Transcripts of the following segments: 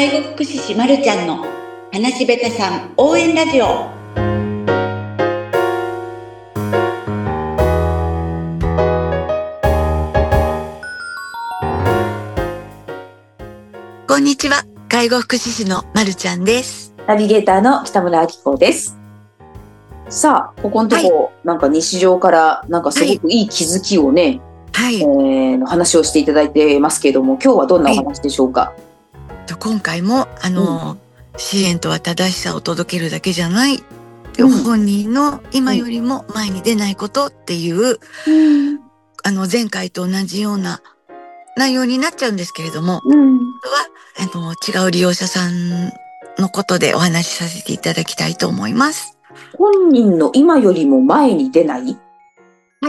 介護福祉士まるちゃんの話しべたさん応援ラジオ。こんにちは、介護福祉士のまるちゃんです。 ナビゲーターの北村明子です。さあ、ここのとこ、なんか日常からなんかすごくいい気づきをね、の話をしていただいてますけれども、今日はどんなお話でしょうか。 今回も支援とは正しさを届けるだけじゃない、本人の今よりも前に出ないことっていう、前回と同じような内容になっちゃうんですけれども、違う利用者さんのことでお話しさせていただきたいと思います。 本人の今よりも前に出ない？ はい。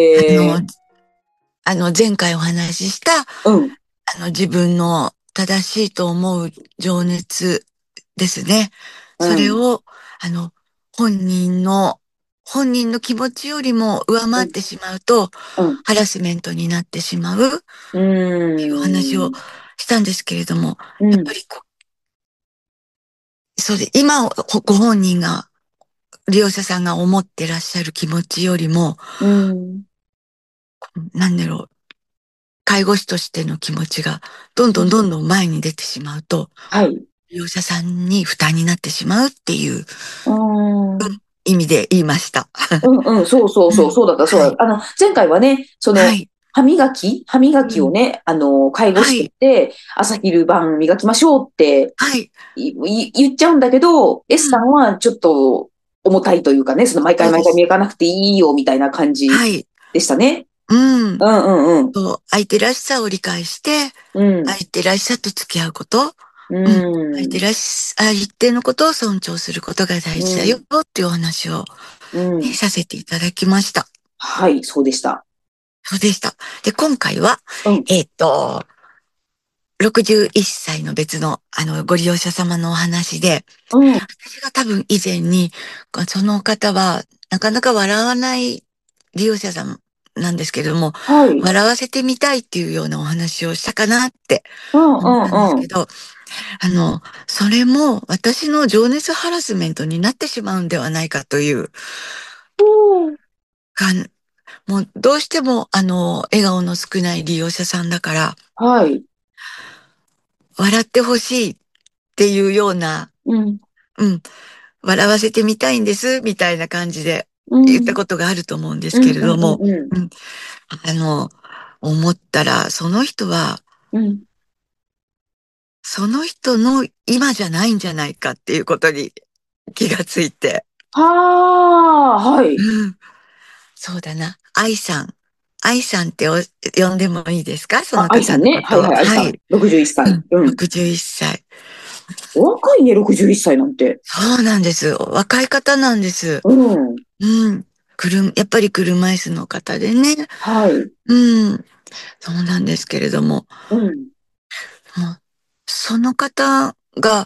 前回お話しした、自分の正しいと思う情熱ですね。それを、本人の気持ちよりも上回ってしまうと、ハラスメントになってしまうっていう話をしたんですけれども、やっぱり今ご本人が、利用者さんが思ってらっしゃる気持ちよりも、なんだろう、介護士としての気持ちがどんどん前に出てしまうと、利用者さんに負担になってしまうっていう意味で言いました。 そうだった。前回はね、歯磨きをね、介護士として朝昼晩磨きましょうって言っちゃうんだけど、S さんはちょっと重たいというかね、毎回磨かなくていいよみたいな感じでしたね。 相手らしさを理解して、相手らしさと付き合うこと、相手のことを尊重することが大事だよっていうお話を、させていただきました。 はい、そうでした。 そうでした。で、今回は、61歳の別の、ご利用者様のお話で、私が多分以前に、その方は、なかなか笑わない利用者さんなんですけれども、笑わせてみたいっていうようなお話をしたかなって思ったんですけど、それも私の情熱ハラスメントになってしまうんではないかという、もうどうしても笑顔の少ない利用者さんだから、笑ってほしいっていうような、笑わせてみたいんですみたいな感じで言ったことがあると思うんですけれども、思ったらその人は、その人の今じゃないんじゃないかっていうことに気がついて。そうだな。愛さんって呼んでもいいですか？その方のことを。 愛さん。61歳。 61歳。 お若いね、61歳なんて。 そうなんです。若い方なんです。やっぱり車椅子の方でね。そうなんですけれども。その方が、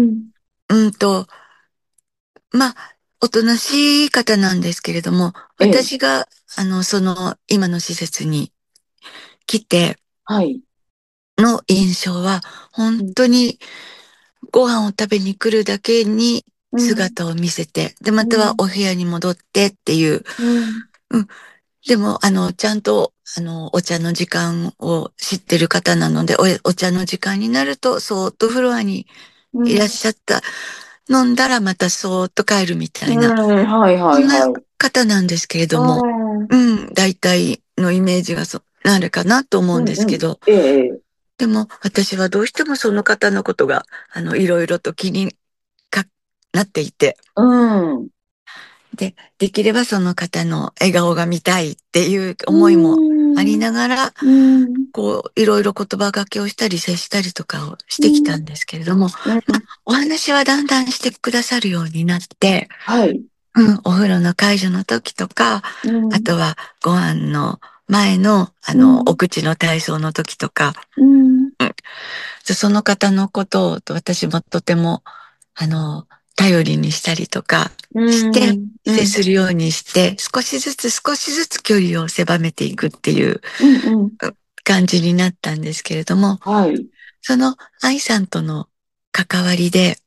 おとなしい方なんですけれども、私が、今の施設に来て、の印象は、本当にご飯を食べに来るだけに姿を見せて、で、またはお部屋に戻ってっていう、でも、ちゃんと、お茶の時間を知ってる方なので、お茶の時間になると、そーっとフロアにいらっしゃった、飲んだらまたそーっと帰るみたいな、そんな方なんですけれども、大体のイメージがあるかなと思うんですけど、でも私はどうしてもその方のことが、いろいろと気になっていて、できればその方の笑顔が見たいっていう思いもありながら、いろいろ言葉がけをしたり接したりとかをしてきたんですけれども、お話はだんだんしてくださるようになって、お風呂の介助の時とか、あとはご飯の前の、お口の体操の時とか、その方のことを私もとても、頼りにしたりとかして、接するようにして、少しずつ距離を狭めていくっていう感じになったんですけれども、その愛さんとの関わりで、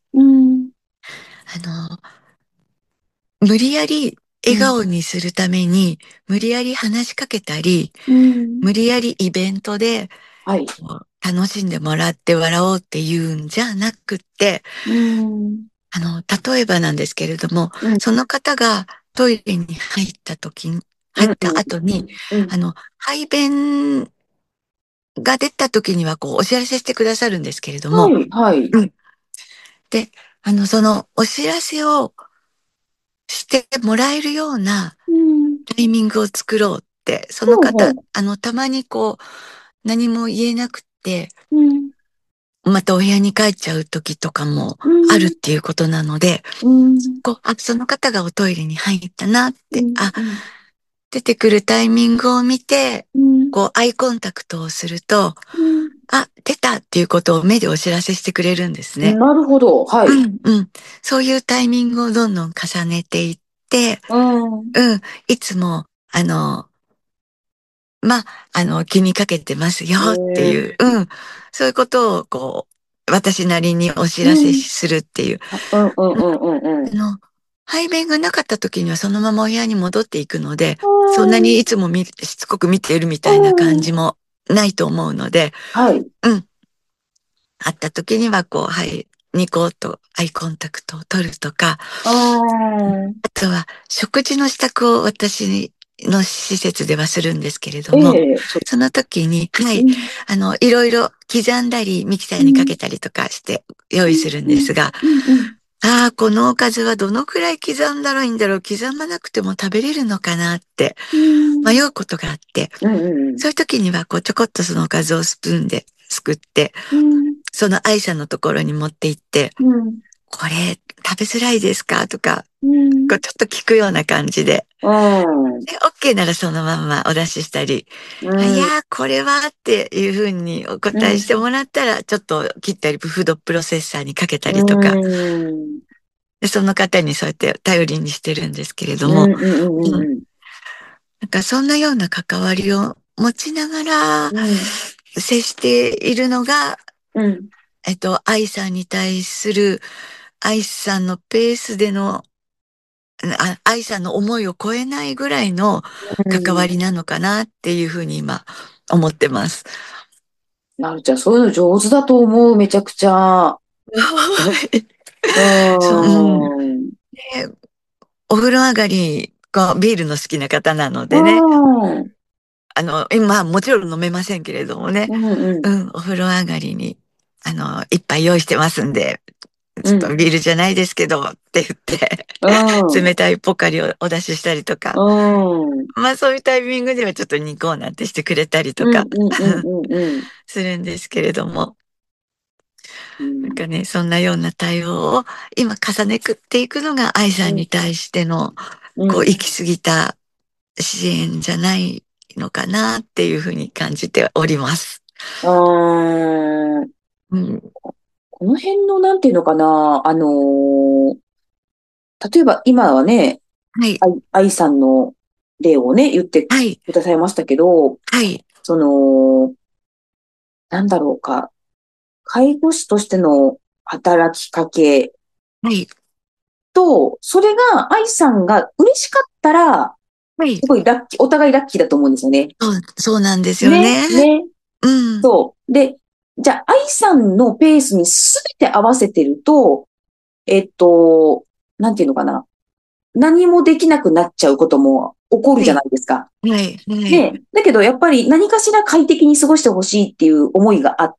無理やり笑顔にするために、無理やり話しかけたり、無理やりイベントで、楽しんでもらって笑おうっていうんじゃなくって、例えばなんですけれども、その方がトイレに入った後に、排便が出た時にはお知らせしてくださるんですけれども、で、そのお知らせをしてもらえるようなタイミングを作ろうって、その方、たまに何も言えなくって、またお部屋に帰っちゃう時とかもあるっていうことなので、その方がおトイレに入ったなって、出てくるタイミングを見て、アイコンタクトをすると、出たっていうことを目でお知らせしてくれるんですね。 なるほど。はい。 そういうタイミングをどんどん重ねていって、いつも、気にかけてますよっていう、そういうことを、私なりにお知らせするっていう。排便がなかった時にはそのままお部屋に戻っていくので、そんなにいつもしつこく見ているみたいな感じもないと思うので、会った時にはニコッとアイコンタクトを取るとか、あとは食事の支度を私の施設ではするんですけれども、その時に、いろいろ刻んだりミキサーにかけたりとかして用意するんですが、このおかずはどのくらい刻んだらいいんだろう、刻まなくても食べれるのかなって迷うことがあって、そういう時にはちょこっとそのおかずをスプーンですくって、その愛さんのところに持って行って、これ食べづらいですかとか、ちょっと聞くような感じで、OK ならそのままお出ししたり、いやこれはっていうふうにお答えしてもらったら、ちょっと切ったりフードプロセッサーにかけたりとか、でその方にそうやって頼りにしてるんですけれども、なんかそんなような関わりを持ちながら接しているのが、愛さんに対する愛さんのペースでの愛さんの思いを超えないぐらいの関わりなのかなっていうふうに今思ってます。 なるちゃん、そういうの上手だと思う、めちゃくちゃ。 お風呂上がり、ビールの好きな方なのでね。今、もちろん飲めませんけれどもね。お風呂上がりに、一杯用意してますんで、ちょっとビールじゃないですけど、って言って、冷たいポカリをお出ししたりとか、そういうタイミングではちょっとニコーなんてしてくれたりとか、するんですけれども、なんかね、そんなような対応を今重ねていくのが愛さんに対しての、行き過ぎた支援じゃないのかなっていうふうに感じております。 この辺の、なんていうのかな、例えば今はね、愛さんの例をね、言ってくださいましたけど、なんだろうか、介護士としての働きかけと、それが愛さんが嬉しかったら、すごいお互いラッキーだと思うんですよね。 そうなんですよね。 そう。で、じゃあ、愛さんのペースにすべて合わせてると、なんていうのかな。何もできなくなっちゃうことも起こるじゃないですか。ね。だけど、やっぱり何かしら快適に過ごしてほしいっていう思いがあって、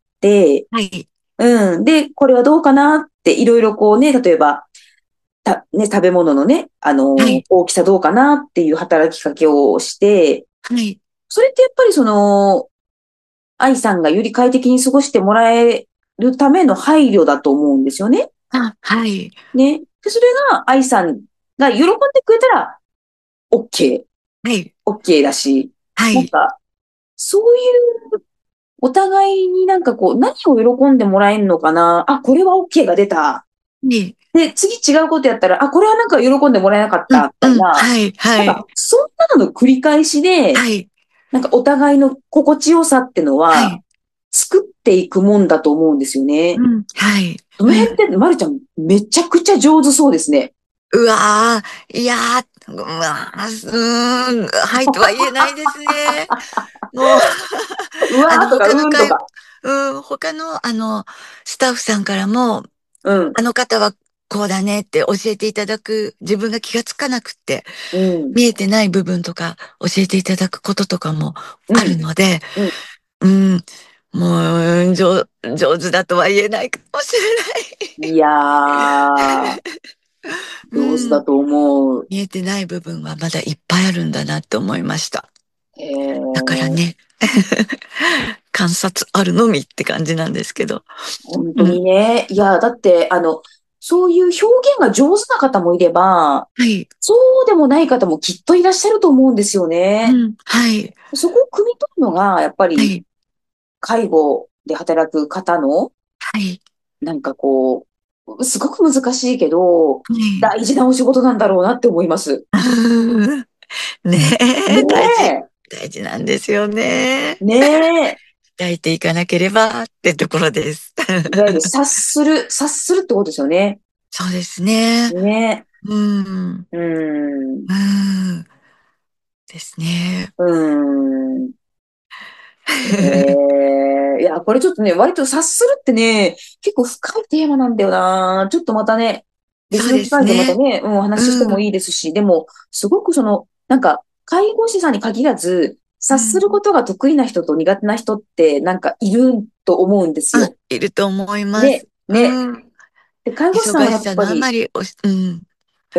で、これはどうかなっていろいろ例えば、食べ物のね、大きさどうかなっていう働きかけをして、それってやっぱり愛さんがより快適に過ごしてもらえるための配慮だと思うんですよね。ね。で、それが愛さんが喜んでくれたら、OK。OK だし。なんか、そういう、お互いに何を喜んでもらえるのかな。これは OK が出た。で、次違うことやったら、これはなんか喜んでもらえなかった、みたいな。なんか、そんなのの繰り返しで、なんかお互いの心地よさってのは、作っていくもんだと思うんですよね。 その辺って、まるちゃん、めちゃくちゃ上手そうですね。 うわー、いやー、はいとは言えないですね。もう、 うわーとか、 他のとか。 他の、スタッフさんからも、 うん。 あの方はこうだねって教えていただく、自分が気がつかなくって、 うん。 見えてない部分とか教えていただくこととかもあるうん。 ので、 うん。 うん、もう、上手だとは言えないかもしれない。 いやー、上手うん。 だと思う。 見えてない部分はまだいっぱいあるんだなって思いました。だからー、 ね、観察あるのみって感じなんですけど。 本当うん。 にね。いや、だって、そういう表現が上手な方もいれば、 はい。 そうでもない方もきっといらっしゃると思うんですよね。 うん。はい。 そこを汲み取るのが、やっぱり、 はい。 介護で働く方の、 はい。 なんかこう、すごく難しいけど、 はい。 大事なお仕事なんだろうなって思います。 うん。ねねえ、 え、 大事なんですよね。 ねえ。 鍛えていかなければってところです。 いわゆる察するってことですよね。 そうですね。 ねうん。 え。うん。 うん。ですね。 うん。いや、これちょっとね、割と察するってね、結構深いテーマなんだよな。ちょっとまたね、別そうでの機会でまたすね。 ね、お話ししてもうん。 いいですし、でも、すごくなんか、介護士さんに限らず、察するうん。 ことが得意な人と苦手な人って、なんかいると思うんですあ、 よ。 いると思いまね、 す。 ね。 うん。 で、介護士さんはや忙しさのあっぱり、 まりうん。 うん。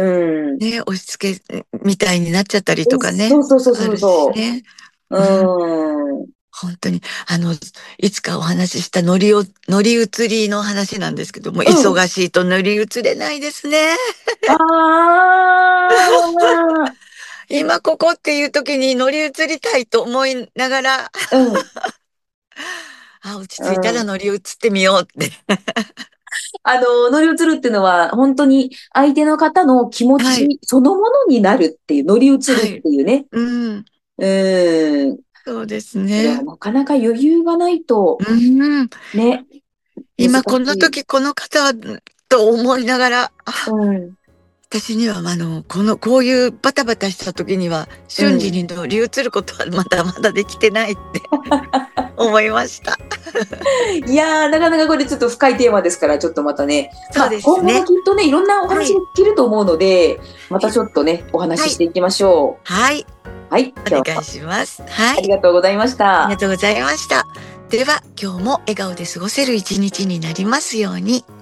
ね、押し付けみたいになっちゃったりとかね、 そうそうそうそうあるしそね。 う。 うん。 うん。 本当に、いつかお話しした乗り移りの話なんですけども、 うん。 忙しいと乗り移れないですね。 ああ、 今ここっていう時に乗り移りたいと思いながら、 うん。 あ、落ち着いたうん。 ら乗り移ってみようって。 乗り移るっていうのは、本当に相手の方の気持はい。 ちそのものになるっていう、乗り移るっはい。 ていうね。 うん。 うん。 そうですそれはね。 なかなか余裕がないと、 うん。 ね、難今このしい。 時この方は、と思いながら、 うん。 私には、こういうバタバタした時には、 うん。 瞬時に乗り移ることはまだまだできてないって思いました。 いやー、なかなかこれちょっと深いテーマですから、ちょっとまたね、 そう今後もですね。 きっとね、いろんなお話がはい。 聞けると思うので、まはい。 たちょっとね、お話はい。 ししていきましょう。 はい。 はい、今日はお願いします。はい。 ありがとうございましありがた。 とうございました。では、今日も笑顔で過ごせる一日になりますように。